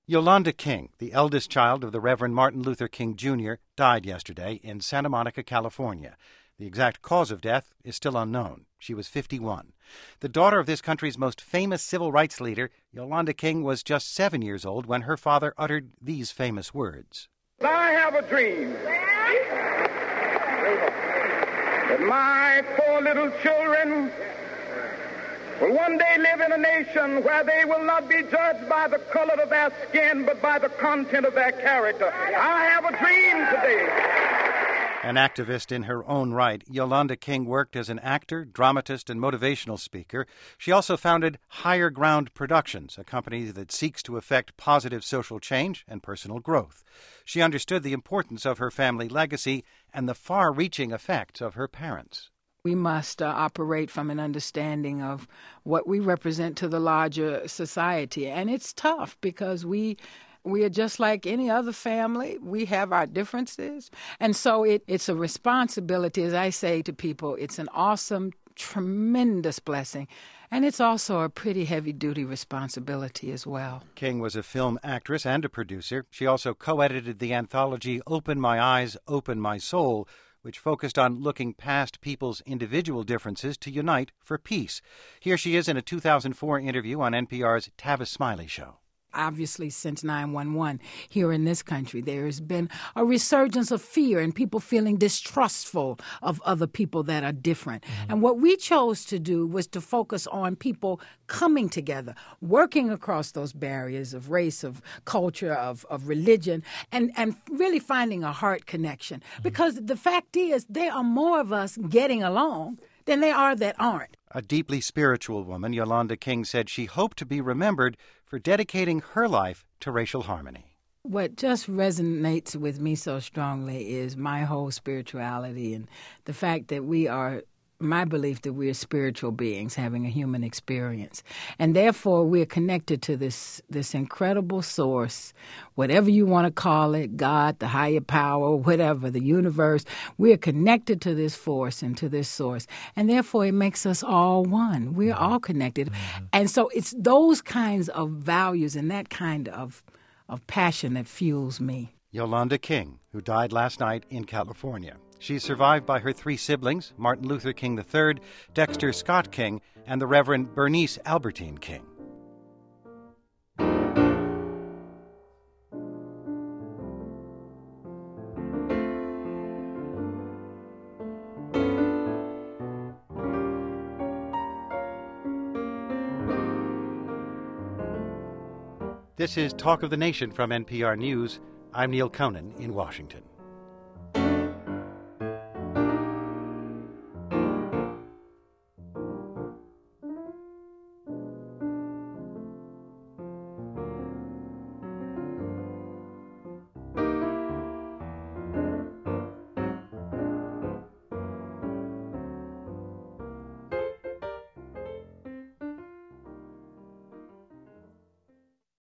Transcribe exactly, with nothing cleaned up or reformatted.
Yolanda King, the eldest child of the Reverend Martin Luther King, Junior, died yesterday in Santa Monica, California. The exact cause of death is still unknown. She was fifty-one. The daughter of this country's most famous civil rights leader, Yolanda King was just seven years old when her father uttered these famous words. I have a dream that my four little children will one day live in a nation where they will not be judged by the color of their skin, but by the content of their character. I have a dream today. An activist in her own right, Yolanda King worked as an actor, dramatist, and motivational speaker. She also founded Higher Ground Productions, a company that seeks to effect positive social change and personal growth. She understood the importance of her family legacy and the far-reaching effects of her parents. We must uh, operate from an understanding of what we represent to the larger society. And it's tough because we we are just like any other family. We have our differences. And so it, it's a responsibility, as I say to people, it's an awesome, tremendous blessing. And it's also a pretty heavy-duty responsibility as well. King was a film actress and a producer. She also co-edited the anthology Open My Eyes, Open My Soul, which focused on looking past people's individual differences to unite for peace. Here she is in a two thousand four interview on N P R's Tavis Smiley Show. Obviously, since nine one one here in this country, there has been a resurgence of fear and people feeling distrustful of other people that are different. Mm-hmm. And what we chose to do was to focus on people coming together, working across those barriers of race, of culture, of, of religion, and, and really finding a heart connection. Mm-hmm. Because the fact is, there are more of us getting along than there are that aren't. A deeply spiritual woman, Yolanda King said she hoped to be remembered for dedicating her life to racial harmony. What just resonates with me so strongly is my whole spirituality and the fact that we are, my belief that we are spiritual beings having a human experience. And therefore, we're connected to this, this incredible source, whatever you want to call it, God, the higher power, whatever, the universe. We're connected to this force and to this source. And therefore, it makes us all one. We're all connected. Mm-hmm. And so it's those kinds of values and that kind of, of passion that fuels me. Yolanda King, who died last night in California. She's survived by her three siblings, Martin Luther King the third, Dexter Scott King, and the Reverend Bernice Albertine King. This is Talk of the Nation from N P R News. I'm Neil Conan in Washington.